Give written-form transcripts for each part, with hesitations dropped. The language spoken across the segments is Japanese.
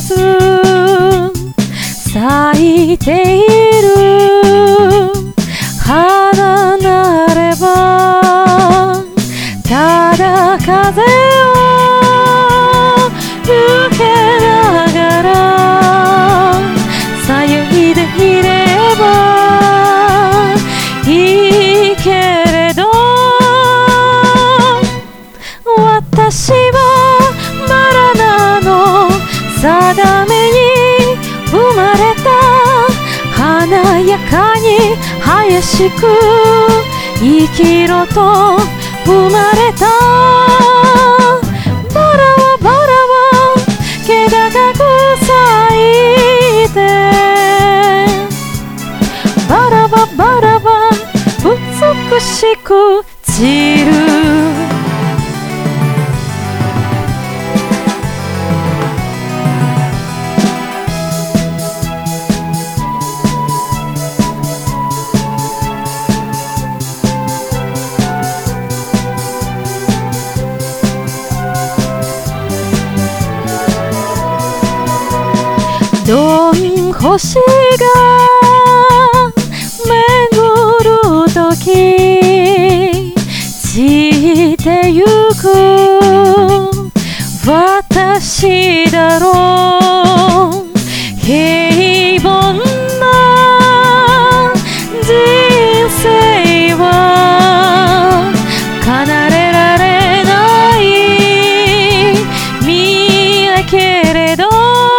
ず咲いている花なれば、ただ風を受けながらさゆいでいればいいけれど、私はマラナの定めに生まれた、華やかに激しく生きろと生まれた。バラはバラは気高く咲いて、バラはバラは美しく散る。どん星が巡るとき散ってゆく、私だろう平凡な人生は奏でられない未来けれど、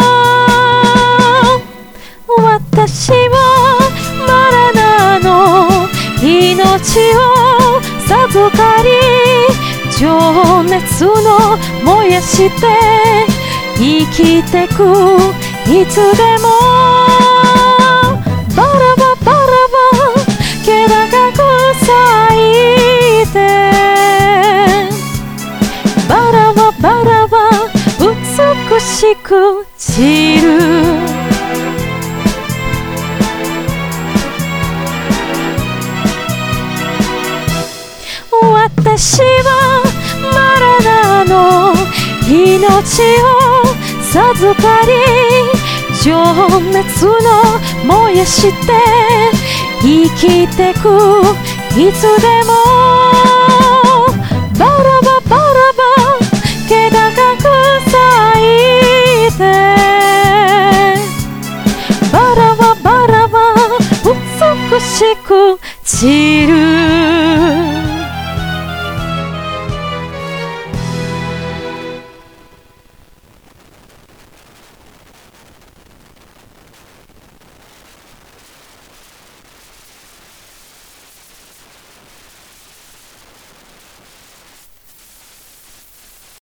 私はマラナの命を授かり、情熱の燃やして生きてくいつでも。バラはバラは気高く咲いて、バラはバラは美しく散る。私はマラナの命を授かり、情熱の燃やして生きてくいつでも。バラはバラは気高く咲いて、バラはバラは美しく散る。